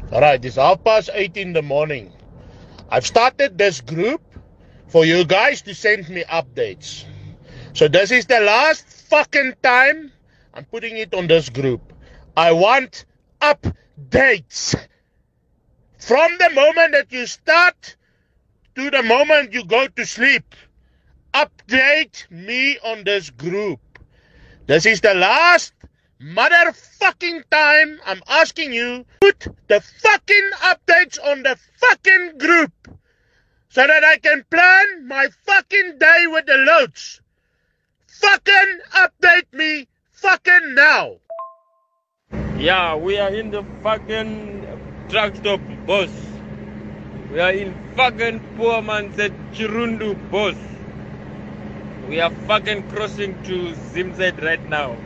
Alright, it's 8:30 in the morning. I've started this group for you guys to send me updates. So this is the last fucking time I'm putting it on this group. I want updates. From the moment that you start to the moment you go to sleep. Update me on this group. This is the last motherfucking time I'm asking you, put the fucking updates on the fucking group so that I can plan my fucking day with the loads. Fucking update me fucking now. Yeah, we are in the fucking truck stop, boss. We are in fucking poor man said Chirundu, boss. We are fucking crossing to Zimzed right now.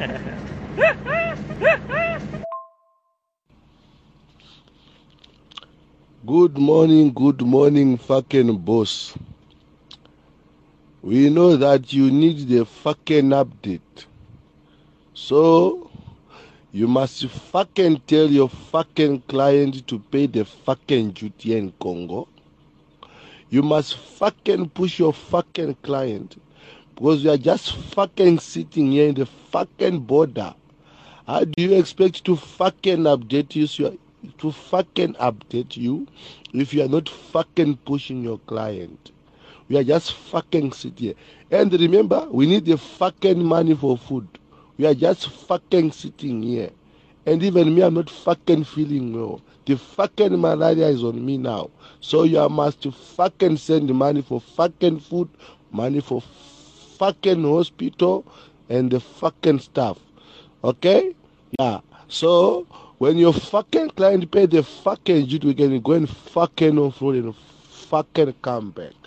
Good morning, fucking boss. We know that you need the fucking update. So, you must fucking tell your fucking client to pay the fucking duty in Congo. You must fucking push your fucking client because you are just fucking sitting here in the fucking border. How do you expect to fucking update you if you are not fucking pushing your client? We are just fucking sitting here. And remember, we need the fucking money for food. We are just fucking sitting here. And even me, I'm not fucking feeling well. The fucking malaria is on me now. So you must fucking send money for fucking food, money for fucking hospital, and the fucking stuff. Okay? Yeah. So when your fucking client pay the fucking duty, we can go and fucking off road and fucking come back.